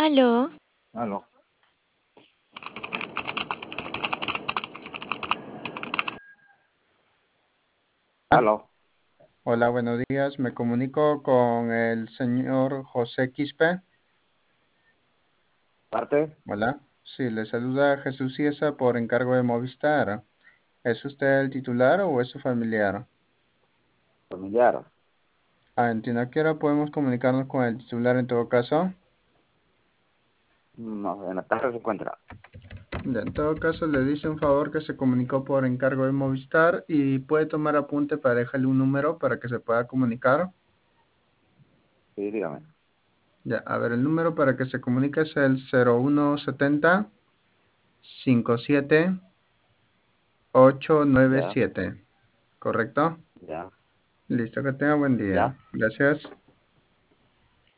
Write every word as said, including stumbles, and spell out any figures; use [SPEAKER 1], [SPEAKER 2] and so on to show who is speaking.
[SPEAKER 1] Aló,
[SPEAKER 2] Aló, aló,
[SPEAKER 3] Hola, buenos días. Me comunico con el señor José Quispe.
[SPEAKER 2] parte
[SPEAKER 3] Hola. Sí, le saluda Jesús Ciesa por encargo de Movistar. ¿Es usted el titular o es su familiar?
[SPEAKER 2] familiar.
[SPEAKER 3] Ah, entiendo. ¿A qué hora podemos comunicarnos con el titular en todo caso?
[SPEAKER 2] No, en la tarde se encuentra.
[SPEAKER 3] Ya, en todo caso, le dice un favor que se comunicó por encargo de Movistar y puede tomar apunte para dejarle un número para que se pueda comunicar.
[SPEAKER 2] Sí, dígame.
[SPEAKER 3] Ya, a ver, el número para que se comunique es el cero uno setenta cincuenta y siete ocho nueve
[SPEAKER 2] Ya,
[SPEAKER 3] siete. ¿Correcto?
[SPEAKER 2] ya,
[SPEAKER 3] Listo, que tenga buen día.
[SPEAKER 2] ya.
[SPEAKER 3] Gracias.